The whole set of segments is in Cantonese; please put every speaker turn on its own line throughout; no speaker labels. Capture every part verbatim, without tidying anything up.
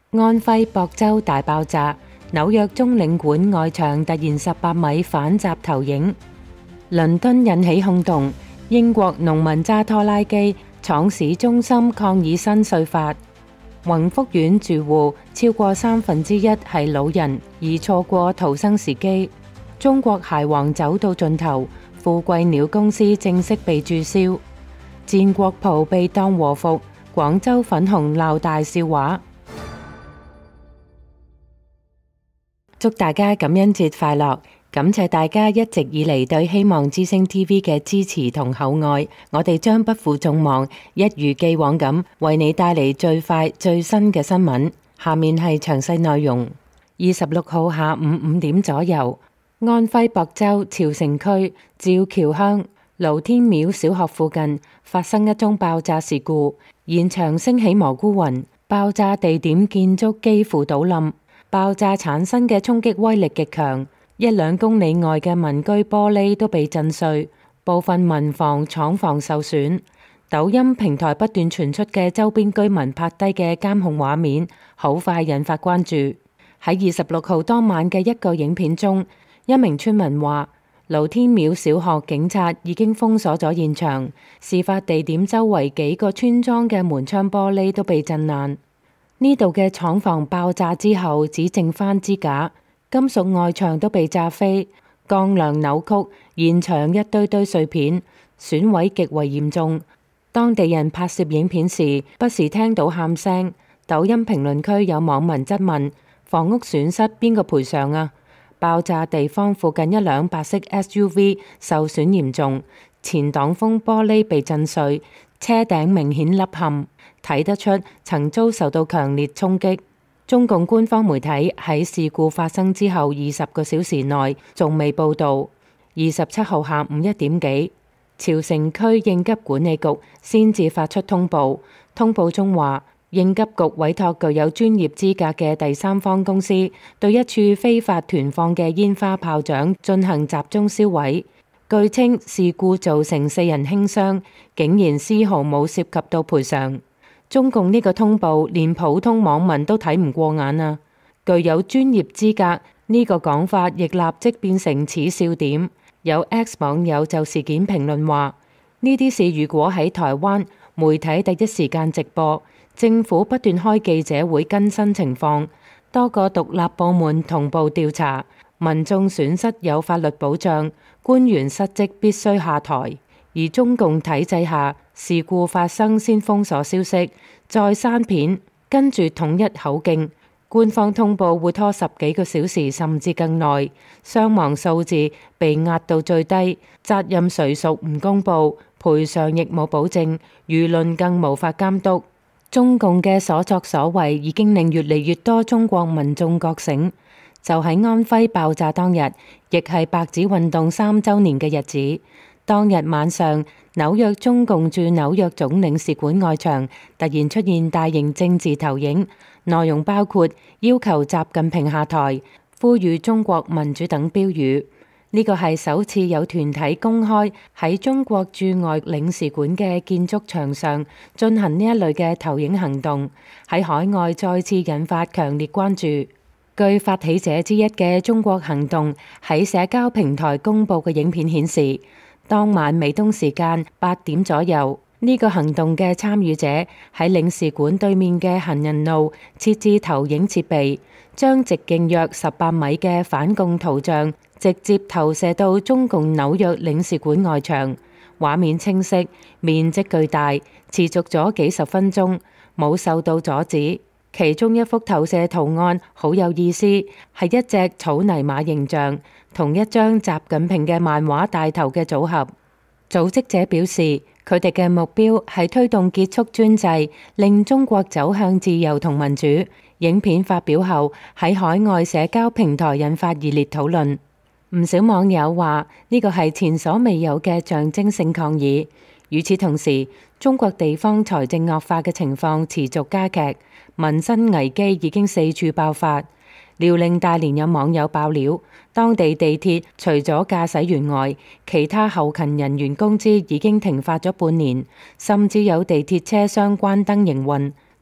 安徽亳州大爆炸，紐約中領館外牆突然十八米反襲投影。倫敦引起轟動，英國農民揸拖拉機闖市中心抗議新稅法。宏福苑住戶超過三分之一係老人，而錯過逃生時機。中國鞋王走到盡頭，富貴鳥公司正式被註銷。戰國袍被當和服，廣州粉紅鬧大笑話。祝大家感恩節快樂！感謝大家一直以嚟對希望之聲 T V 嘅支持同厚愛，我哋將不負眾望，一如既往咁為你帶嚟最快最新嘅新聞。下面係詳細內容。二十六號下午五點左右，安徽亳州潮城區趙橋鄉盧天廟小學附近發生一宗爆炸事故，現場升起蘑菇雲，爆炸地點建築幾乎倒冧。爆炸產生嘅衝擊威力極強，一兩公里外嘅民居玻璃都被震碎，部分民房廠房受損。抖音平台不斷傳出嘅周邊居民拍低嘅監控畫面，好快引發關注。喺二十六號當晚嘅一個影片中，一名村民話：盧天廟小學警察已經封鎖咗現場，事發地點周圍幾個村莊嘅門窗玻璃都被震爛。呢度嘅廠房爆炸之後，只剩翻支架，金屬外牆都被炸飛，鋼梁扭曲，現場一堆堆碎片，損毀極為嚴重。當地人拍攝影片時，不時聽到喊聲。抖音評論區有網民質問：房屋損失邊個賠償啊？爆炸地方附近一輛白色 S U V 受損嚴重，前擋風玻璃被震碎，車頂明顯凹陷。睇得出曾遭受到強烈衝擊。中共官方媒體喺事故發生之後二十個小時內仲未報道。二十七號下午一點幾，潮城區應急管理局先至發出通報。通報中話，應急局委託具有專業資格嘅第三方公司對一處非法囤放嘅煙花炮仗進行集中銷毀。據稱事故造成四人輕傷，竟然絲毫冇涉及到賠償。中共呢個通報連普通網民都睇唔過眼啊！具有專業資格呢個講法亦立即變成恥笑點。有 X 網友就事件評論話：呢啲事如果喺台灣媒體第一時間直播，政府不斷開記者會更新情況，多個獨立部門同步調查，民眾損失有法律保障，官員失職必須下台。而中共體制下，事故發生先封鎖消息，再刪片，跟住統一口徑。官方通報會拖十幾個小時甚至更耐，傷亡數字被壓到最低，責任誰屬唔公佈，賠償亦冇保證，輿論更無法監督。中共嘅所作所為已經令越嚟越多中國民眾覺醒。就喺安徽爆炸當日，亦係白紙運動三週年嘅日子。當日晚上，紐約中共駐紐約總領事館外牆突然出現大型政治投影，內容包括要求習近平下台、呼籲中國民主等標語。呢個係首次有團體公開喺中國駐外領事館嘅建築牆上進行呢一類嘅投影行動，喺海外再次引發強烈關注。據發起者之一嘅中國行動喺社交平台公佈嘅影片顯示，當晚美東時間八點左右，呢個行動嘅參與者喺領事館對面嘅行人路設置投影設備，將直徑約十八米嘅反共圖像直接投射到中共紐約領事館外牆。畫面清晰，面積巨大，持續咗幾十分鐘，冇受到阻止。其中一幅投射圖案好有意思，係一隻草泥馬形象同一張習近平嘅漫畫大頭嘅組合。組織者表示，佢哋嘅目標係推動結束專制，令中國走向自由同民主。影片發表後，喺海外社交平台引發熱烈討論。唔少網友話呢個係前所未有嘅象徵性抗議。與此同時，中國地方財政惡化嘅情況持續加劇，民生危機已經四處爆發。遼寧大連有網友爆料，當地地鐵除咗駕駛員外，其他後勤人員工資已經停發咗半年，甚至有地鐵車廂關燈營運。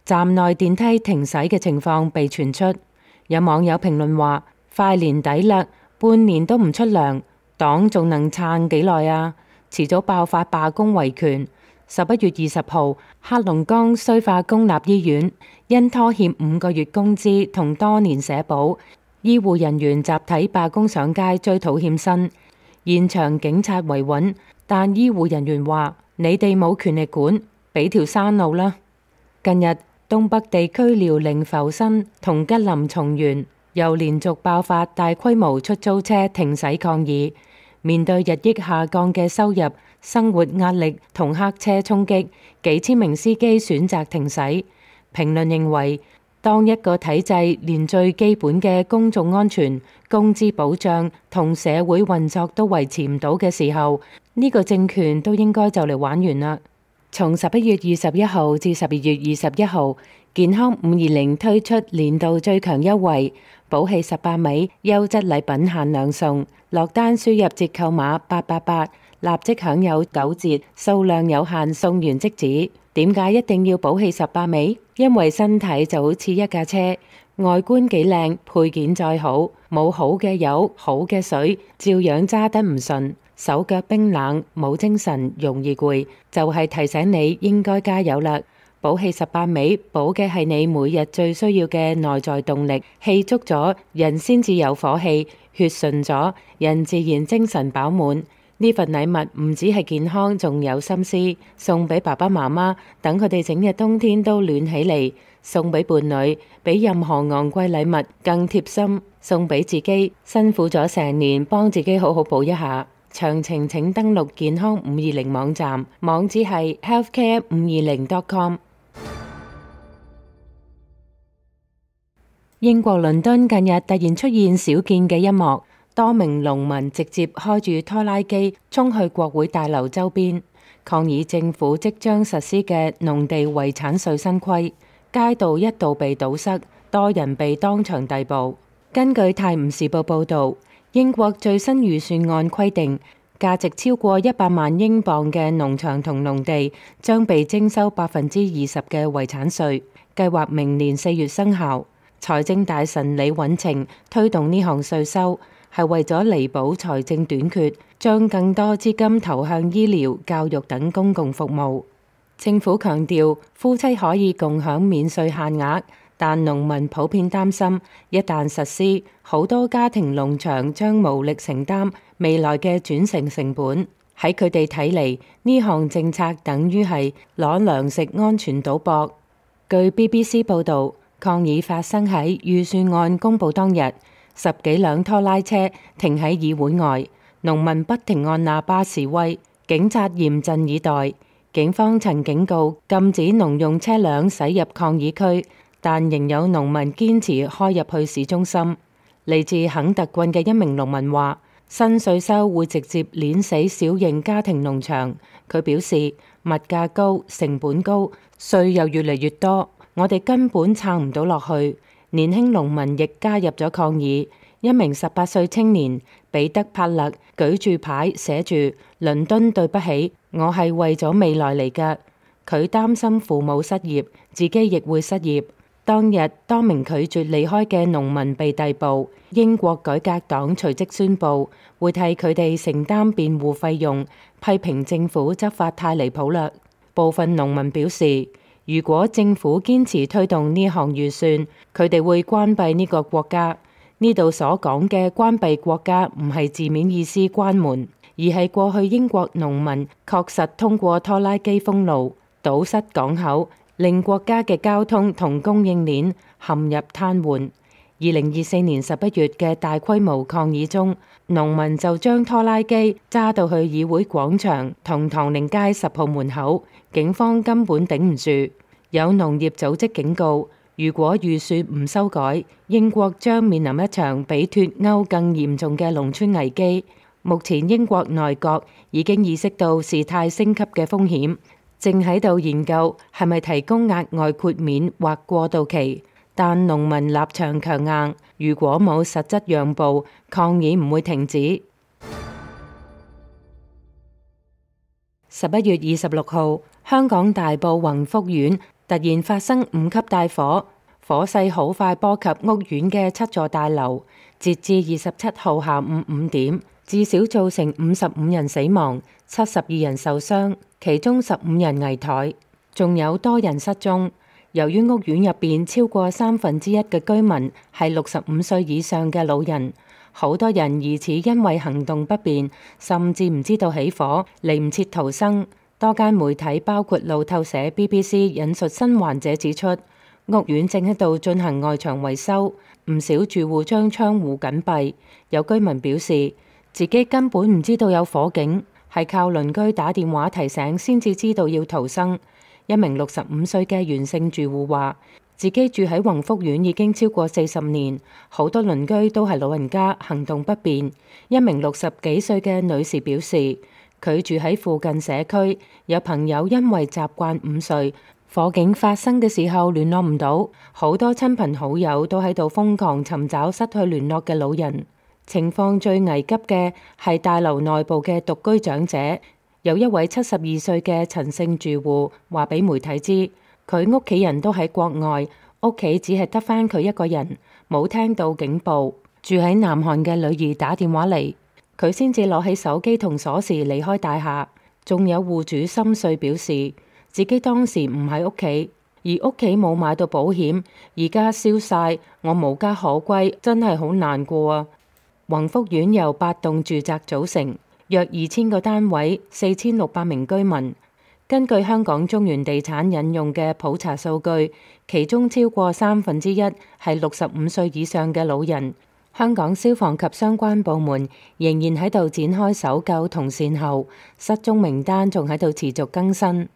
站內電梯停駛嘅情況被傳出。有網友評論話：快年底啦，半年都唔出糧，黨仲能撐幾耐啊？遲早爆發罷工維權。十一月二十號，黑龍江綏化公立醫院因拖欠五個月工資同多年社保，醫護人員集體罷工上街追討欠薪。現場警察維穩，但醫護人員話：你哋冇權力管，俾條山路啦。近日，東北地區遼寧阜新同吉林松原又連續爆發大規模出租車停駛抗議。面對日益下降嘅收入、生活壓力同客車衝擊，幾千名司機選擇停駛。評論認為，當一個體制連最基本嘅公眾安全、工資保障同社會運作都維持唔到嘅時候，呢個政權都應該就嚟玩完啦。從十一月二十一號至十二月二十一號，健康五二零推出年度最強優惠，寶氣十八米優質禮品限量送，落單輸入折扣碼八八八，立即享有九折，數量有限，送完即止。點解一定要寶氣十八米？因為身體就好似一架車，外觀幾靚，配件再好，冇好嘅油、好嘅水，照樣揸得唔順。手腳冰冷，冇精神，容易攰，就係提醒你應該加油啦！寶氣十八米，補嘅係你每日最需要嘅內在動力，氣足咗，人先至有火氣，血順咗，人自然精神飽滿。呢份禮物唔止係健康，仲有心思，送俾爸爸媽媽，等佢哋整日冬天都暖起嚟；送俾伴侶，比任何昂貴禮物更貼心；送俾自己，辛苦咗成年，幫自己好好補一下。詳情請登錄健康五二零網站，網址係 healthcare 五二零 dot com。英國倫敦近日突然出現少見嘅一幕，多名農民直接開住拖拉機衝去國會大樓周邊，抗議政府即將實施嘅農地遺產稅新規，街道一度被堵塞，多人被當場逮捕。根據《泰晤士報》報導，英國最新預算案規定，價值超過一百萬英鎊嘅農場同農地將被徵收百分之二十嘅遺產稅，計劃明年四月生效。財政大臣李允晴推動呢項稅收，係為咗彌補財政短缺，將更多資金投向醫療、教育等公共服務。政府強調夫妻可以共享免稅限額，但農民普遍擔心，一旦實施，好多家庭農場將無力承擔未來嘅轉承成本。喺佢哋睇嚟，呢項政策等於係攞糧食安全賭博。據 B B C 報導，抗議發生喺預算案公佈當日，十幾輛拖拉車停喺議會外，農民不停按喇叭示威，警察嚴陣以待。警方曾警告禁止農用車輛駛入抗議區，但仍有農民堅持開入去市中心。嚟自肯特郡嘅一名農民話：新稅收會直接碾死小型家庭農場。佢表示物價高、成本高，稅又越嚟越多，我哋根本撐唔到落去。年輕農民亦加入咗抗議。一名十八歲青年彼得帕勒舉住牌寫住倫敦對不起，我係為咗未來嚟㗎。佢擔心父母失業，自己亦會失業。當日多名拒絕離開嘅農民被逮捕，英國改革黨隨即宣布會替佢哋承擔辯護費用，批評政府執法太離譜啦。部分農民表示，如果政府堅持推動呢項預算，佢哋會關閉呢個國家。呢度所講嘅關閉國家唔係字面意思關門，而係過去英國農民確實通過拖拉機封路、堵塞港口，令國家嘅交通同供應鏈陷入癱瘓。二零二四年十一月嘅大規模抗議中，農民就將拖拉機揸到去議會廣場同唐寧街十號門口，警方根本頂唔住。有農業組織警告，如果預算唔修改，英國將面臨一場比脫歐更嚴重嘅農村危機。目前英國內閣已經意識到事態升級嘅風險，正喺度研究係咪提供額外豁免或過渡期。但農民立場強硬，如果冇實質讓步，抗議唔會停止。十一月二十六號，香港大埔宏福苑突然發生五級大火，火勢好快波及屋苑嘅七座大樓。截至二十七號下午五點，至少造成五十五人死亡，七十二人受傷，其中十五人危殆，仲有多人失蹤。由於屋苑入邊超過三分之一嘅居民係六十五歲以上嘅老人，好多人疑似因為行動不便，甚至唔知道起火，嚟唔切逃生。多間媒體包括路透社、B B C 引述生還者指出，屋苑正喺度進行外牆維修，唔少住戶將窗戶緊閉。有居民表示，自己根本唔知道有火警，係靠鄰居打電話提醒先至知道要逃生。一名六十五歲嘅袁姓住戶話，自己住喺宏福苑已經超過四十年，好多鄰居都係老人家，行動不便。一名六十幾歲嘅女士表示，佢住喺附近社區，有朋友因為習慣午睡，火警發生嘅時候聯絡唔到，好多親朋好友都喺度瘋狂尋找失去聯絡嘅老人。情況最危急嘅係大樓內部嘅獨居長者，有一位七十二歲嘅陳姓住戶話俾媒體知，佢屋企人都喺國外，屋企只係得返佢一個人，冇聽到警報。住喺南韓嘅女兒打電話嚟，佢先至攞起手機同鎖匙離開大廈。仲有戶主心碎表示，自己當時唔喺屋企，而屋企冇買到保險，而家燒晒，我無家可歸，真係好難過啊！宏福苑由八棟住宅組成，約二千個單位，四千六百名居民。根據香港中原地產引用嘅普查數據，其中超過三分之一係六十五歲以上嘅老人。香港消防及相關部門仍然喺度展開搜救同善後，失蹤名單仲喺度持續更新。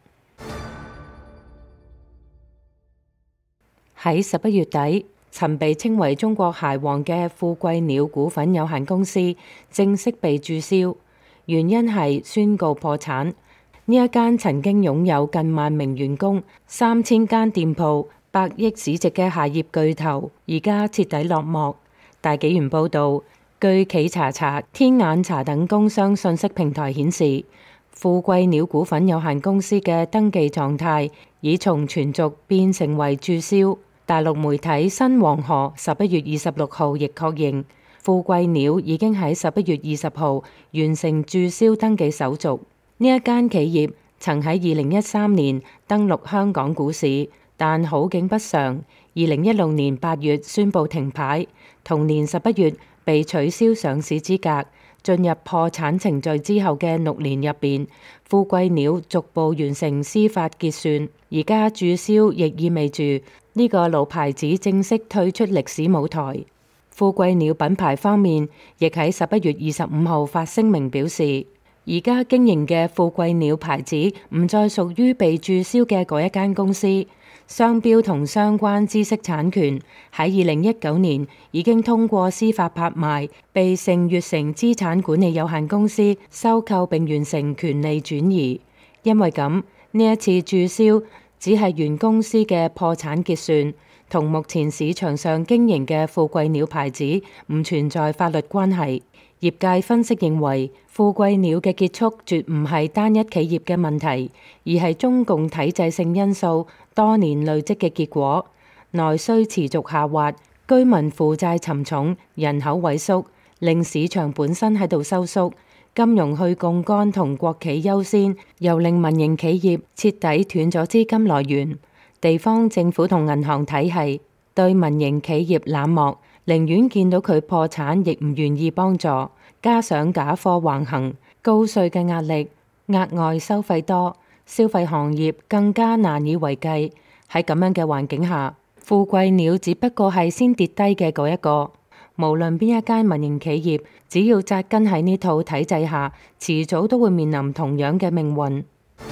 喺十一月底，曾被稱為中國鞋王嘅富貴鳥股份有限公司正式被註銷，原因係宣告破產。呢一間曾經擁有近萬名員工、三千間店鋪、百億市值嘅鞋業巨頭，而家徹底落幕。大紀元報導，據企查查、天眼查等工商信息平台顯示，富貴鳥股份有限公司嘅登記狀態已從存續變成為註銷。大陸媒體新黃河十一月二十六號亦確認，富貴鳥已經喺十一月二十號完成註銷登記手續。呢一間企業曾喺二零一三年登陸香港股市，但好景不常，二零一六年八月宣布停牌，同年十一月被取消上市資格。進入破產程序之後嘅六年入邊，富貴鳥逐步完成司法結算，而家註銷亦意味住呢個老牌子正式退出歷史舞台。富貴鳥品牌方面亦喺十一月二十五號發聲明表示，而家經營嘅富貴鳥牌子唔再屬於被註銷嘅嗰一間公司，商標同相關知識產權喺二零一九年已經通過司法拍賣，被盛悅成資產管理有限公司收購並完成權利轉移。因為咁，呢一次註銷只係原公司嘅破產結算，同目前市場上經營嘅富貴鳥牌子唔存在法律關係。業界分析認為，富貴鳥嘅結束絕唔係單一企業嘅問題，而係中共體制性因素多年累積嘅結果。內需持續下滑，居民負債沉重，人口萎縮，令市場本身喺度收縮。金融去槓桿同國企優先，又令民營企業徹底斷咗資金來源。地方政府同銀行體系對民營企業冷漠，寧願見到佢破產，亦唔願意幫助。加上假貨橫行，高稅嘅壓力，額外收費多，消費行業更加難以為繼。喺咁樣嘅環境下，富貴鳥只不過係先跌低嘅嗰一個。無論邊一間民營企業，只要紮根喺呢套體制下，遲早都會面臨同樣嘅命運。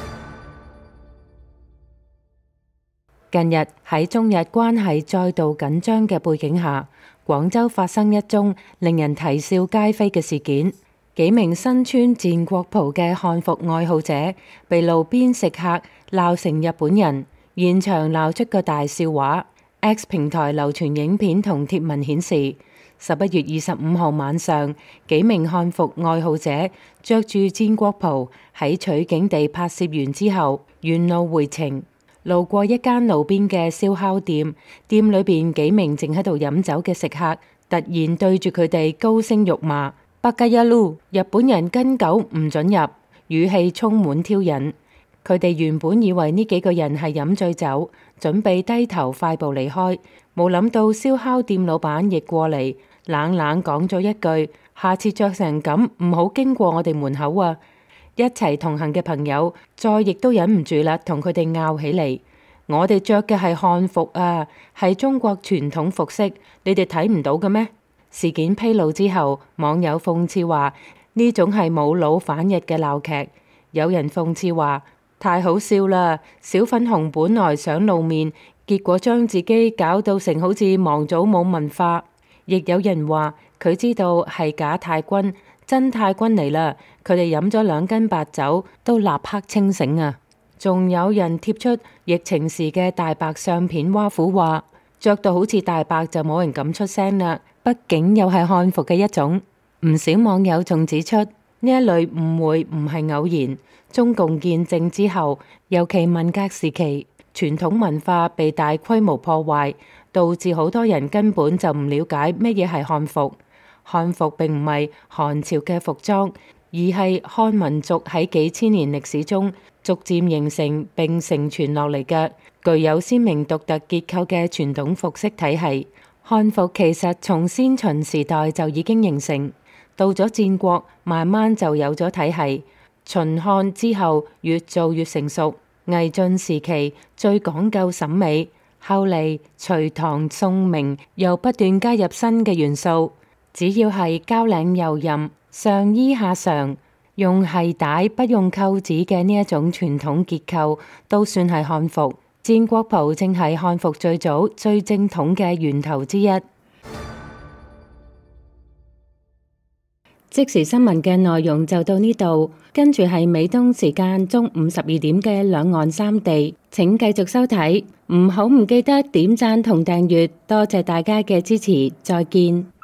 近日喺中日關係再度緊張嘅背景下，廣州發生一宗令人啼笑皆非嘅事件。幾名身穿戰國袍嘅漢服愛好者被路邊食客鬧成日本人，現場鬧出個大笑話。X 平台流傳影片同貼文顯示，十一月二十五號晚上，幾名漢服愛好者着住戰國袍喺取景地拍攝完之後，沿路回程。 路過一間路邊嘅燒烤店，店裏邊幾名正喺度飲酒嘅食客突然對住佢哋高聲辱罵，百加一嚕，日本人跟狗唔准入，語氣充滿挑釁。佢哋原本以為呢幾個人係飲醉酒，準備低頭快步離開，冇諗到燒烤店老闆亦過嚟，冷冷講咗一句：下次着成咁唔好經過我哋門口啊！一齊同行嘅朋友再亦都忍唔住啦，同佢哋拗起嚟。我哋着嘅係漢服啊，係中國傳統服飾，你哋睇唔到嘅咩？事件披露之後，網友諷刺話呢種係冇腦反日嘅鬧劇。有人諷刺話太好笑啦，小粉紅本來想露面，結果將自己搞到成好似亡祖冇文化。亦有人話佢知道係假太君，真太君嚟啦，佢哋飲咗兩斤白酒都立刻清醒啊！仲有人貼出疫情時嘅大白相片挖苦，話着到好似大白就冇人敢出聲啦，畢竟又係漢服嘅一種。唔少網友仲指出呢一類誤會唔係偶然，中共建政之後，尤其文革時期，傳統文化被大規模破壞，導致好多人根本就唔了解乜嘢係漢服。漢服並唔係韓朝嘅服裝，而係漢民族喺幾千年歷史中逐漸形成並承傳落嚟嘅具有鮮明獨特結構嘅傳統服飾體系。漢服其實從先秦時代就已經形成，到咗戰國慢慢就有咗體系，秦漢之後越做越成熟，魏晉時期最講究審美，後嚟隋唐宋明又不斷加入新嘅元素。只要係交領右任、上衣下裳、用繫帶不用扣子嘅呢一種傳統結構，都算係漢服。戰國袍正係漢服最早、最正統嘅源頭之一。即時新聞嘅內容就到呢度，跟住係美東時間中午十二點嘅兩岸三地，請繼續收睇。唔好唔記得點讚同訂閱，多謝大家嘅支持，再見。